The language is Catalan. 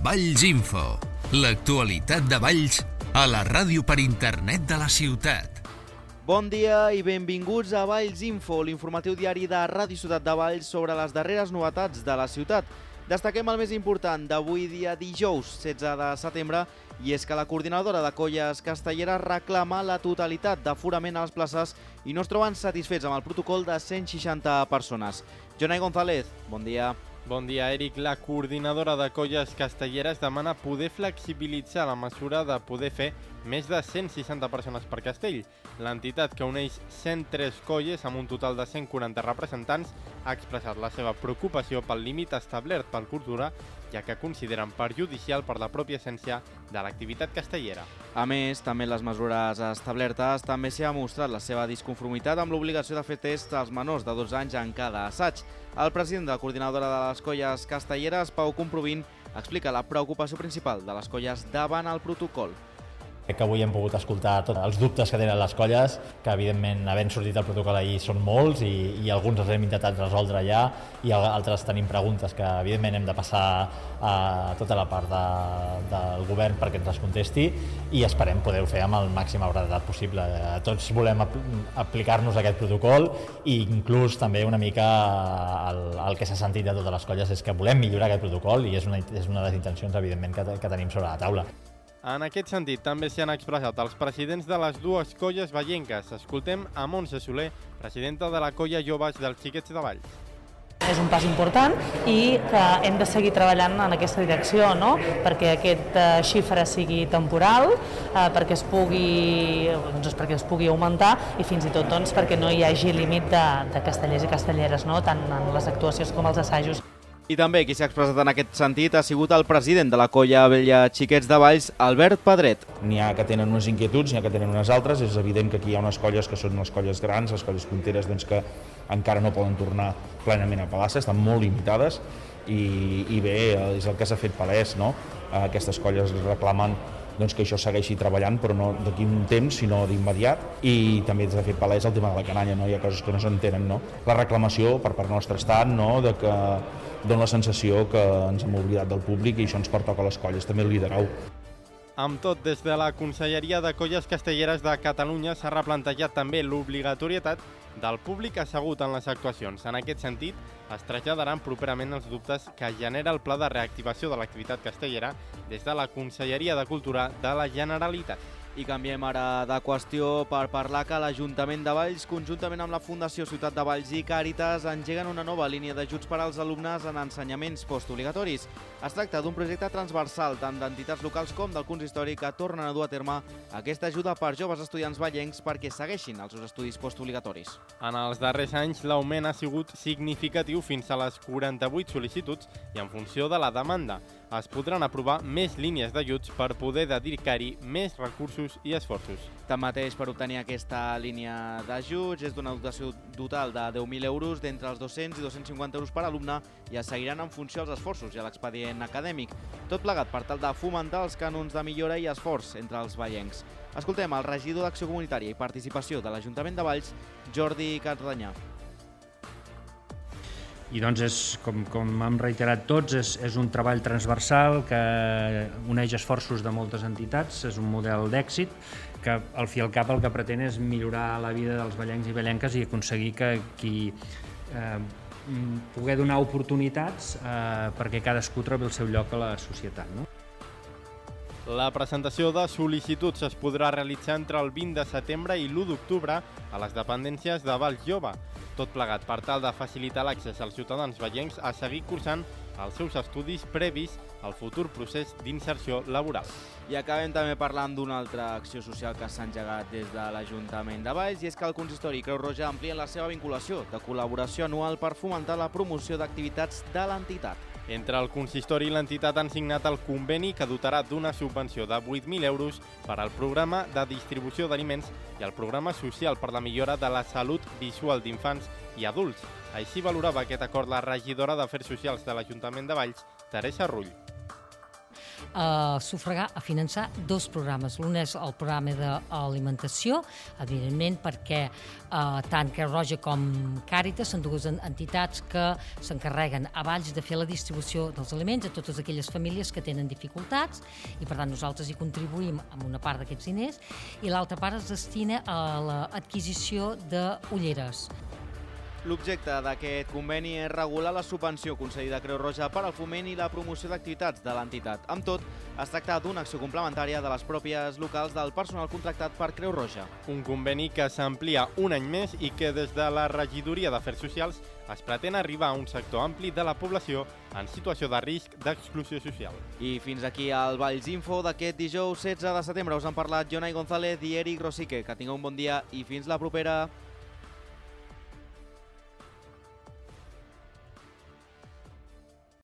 Valls Info, l'actualitat de Valls a la ràdio per internet de la ciutat. Bon dia i benvinguts a Valls Info, l'informatiu diari de Ràdio Ciutat de Valls sobre les darreres novetats de la ciutat. Destaquem el més important d'avui dia dijous 16 de setembre i és que la coordinadora de colles castelleres reclama la totalitat d'aforament a les places i no es troben satisfets amb el protocol de 160 persones. Jonai González, bon dia. Bon dia, Eric. La coordinadora de colles castelleres demana poder flexibilitzar la mesura de poder fer més de 160 persones per castell. L'entitat, que uneix 103 colles amb un total de 140 representants, ha expressat la seva preocupació pel límit establert pel Cultura, ja que consideren perjudicial per la pròpia essència de l'activitat castellera. A més, també les mesures establertes també s'hi ha mostrat la seva disconformitat amb l'obligació de fer tests als menors de 12 anys en cada assaig. El president de la coordinadora de les colles castelleres, Pau Comprovin, explica la preocupació principal de les colles davant el protocol. Crec que avui hem pogut escoltar tots els dubtes que tenen les colles, que evidentment havent sortit el protocol ahir són molts i alguns els hem intentat resoldre ja i altres tenim preguntes que evidentment hem de passar a tota la part del govern perquè ens les contesti i esperem poder-ho fer amb el màxima brevetat possible. Tots volem aplicar-nos aquest protocol i inclús també una mica el que s'ha sentit de totes les colles és que volem millorar aquest protocol i és una de les intencions evidentment que tenim sobre la taula. En aquest sentit, també s'hi han expressat els presidents de les dues colles vallenques. Escoltem a Montse Soler, presidenta de la colla Joves dels Xiquets de Valls. És un pas important i que hem de seguir treballant en aquesta direcció, no? Perquè aquest xifra sigui temporal, perquè es pugui augmentar i fins i tot perquè no hi hagi límit de castellers i castelleres, no? Tant en les actuacions com els assajos. I també qui s'ha expressat en aquest sentit ha sigut el president de la colla vella Xiquets de Valls, Albert Pedret. N'hi ha que tenen unes inquietuds, n'hi ha que tenen unes altres. És evident que aquí hi ha unes colles que són les colles grans, les colles punteres que encara no poden tornar plenament a plaça, estan molt limitades i bé, és el que s'ha fet palès, no? Aquestes colles reclamen que això segueixi treballant, però no d'aquí un temps, sinó d'immediat. I també s'ha fet palès el tema de la canalla, no? Hi ha coses que no s'entenen, no? La reclamació per part nostra ha estat, no? De que dona la sensació que ens hem oblidat del públic i això ens pertoca a les colles, també el liderau. Amb tot, des de la Conselleria de Colles Castelleres de Catalunya s'ha replantejat també l'obligatorietat del públic assegut en les actuacions. En aquest sentit, es traslladaran properament els dubtes que genera el Pla de Reactivació de l'Activitat Castellera des de la Conselleria de Cultura de la Generalitat. I canviem ara de qüestió per parlar que l'Ajuntament de Valls, conjuntament amb la Fundació Ciutat de Valls i Càritas, engeguen una nova línia d'ajuts per als alumnes en ensenyaments postobligatoris. Es tracta d'un projecte transversal tant d'entitats locals com del consistori que tornen a dur a terme aquesta ajuda per joves estudiants vallencs perquè segueixin els seus estudis postobligatoris. En els darrers anys, l'augment ha sigut significatiu fins a les 48 sol·licituds i en funció de la demanda. Es podran aprovar més línies d'ajuts per poder dedicar-hi més recursos i esforços. Tanmateix, per obtenir aquesta línia d'ajuts és d'una dotació total de 10.000 euros d'entre els 200 i 250 euros per alumne i es seguiran en funció dels esforços i a l'expedient acadèmic. Tot plegat per tal de fomentar els cànons de millora i esforç entre els vallencs. Escoltem el regidor d'Acció Comunitària i Participació de l'Ajuntament de Valls, Jordi Catdanyà. I doncs, com hem reiterat tots, és un treball transversal que uneix esforços de moltes entitats, és un model d'èxit que al fi i al cap el que pretén és millorar la vida dels vallencs i vallenques i aconseguir que poder donar oportunitats perquè cadascú trobi el seu lloc a la societat, no? La presentació de sol·licituds es podrà realitzar entre el 20 de setembre i l'1 d'octubre a les dependències de Valls Jove. Tot plegat per tal de facilitar l'accés als ciutadans vallencs a seguir cursant els seus estudis previs al futur procés d'inserció laboral. I acabem també parlant d'una altra acció social que s'ha engegat des de l'Ajuntament de Valls i és que el consistori Creu Roja amplia la seva vinculació de col·laboració anual per fomentar la promoció d'activitats de l'entitat. Entre el consistori i l'entitat han signat el conveni que dotarà d'una subvenció de 8.000 euros per al programa de distribució d'aliments i el programa social per la millora de la salut visual d'infants i adults. Així valorava aquest acord la regidora d'Afers Socials de l'Ajuntament de Valls, Teresa Rull. sufragar, a finançar 2 programes. L'un és el programa d'alimentació, evidentment perquè tant Creu Roja com Càritas són 2 entitats que s'encarreguen a Valls de fer la distribució dels aliments a totes aquelles famílies que tenen dificultats i per tant nosaltres hi contribuïm amb una part d'aquests diners i l'altra part es destina a l'adquisició d'ulleres. L'objecte d'aquest conveni és regular la subvenció concedida a Creu Roja per al foment i la promoció d'activitats de l'entitat. Amb tot, es tracta d'una acció complementària de les pròpies locals del personal contractat per Creu Roja. Un conveni que s'amplia un any més i que des de la Regidoria d'Afers Socials es pretén arribar a un sector ampli de la població en situació de risc d'exclusió social. I fins aquí el Valls Info d'aquest dijous 16 de setembre. Us han parlat Jonai González i Eric Rosique. Que tingueu un bon dia i fins la propera.